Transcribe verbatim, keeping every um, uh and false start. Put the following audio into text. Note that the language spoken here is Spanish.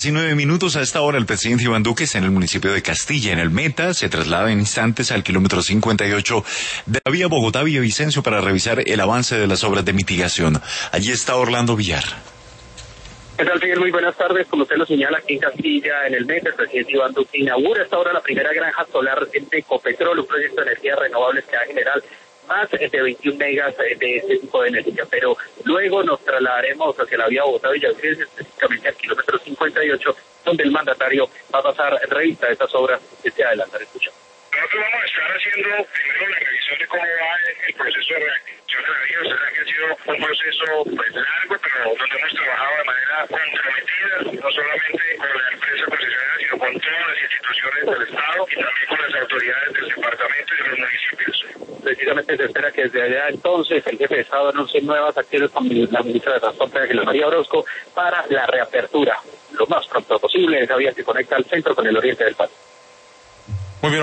diecinueve minutos. A esta hora el presidente Iván Duque está en el municipio de Castilla, en el Meta. Se traslada en instantes al kilómetro cincuenta y ocho de la vía Bogotá-Villavicencio para revisar el avance de las obras de mitigación. Allí está Orlando Villar. ¿Qué tal, Miguel? Muy buenas tardes. Como usted lo señala, aquí en Castilla, en el Meta, el presidente Iván Duque inaugura a esta hora la primera granja solar de Ecopetrol, un proyecto de energías renovables que va a generar más de veintiún megas de este tipo de energía. Pero luego nos trasladaremos hacia la vía Bogotá-Villavicencio, específicamente al kilómetro cincuenta y ocho, donde el mandatario va a pasar revista de estas obras que se adelantan. Escucha. Nosotros vamos a estar haciendo primero la revisión de cómo va el proceso de reactivación de la vía. Ustedes saben que ha sido un proceso pues largo, pero donde hemos trabajado de manera comprometida, no solamente con la empresa concesionaria, sino con todas las instituciones del Estado y también con las autoridades del departamento y de los municipios. Precisamente se espera que desde allá entonces el jefe de Estado anuncie nuevas acciones con la ministra de Transporte, Ángela María Orozco, para la reapertura lo más pronto posible de esa vía que conecta al centro con el oriente del país.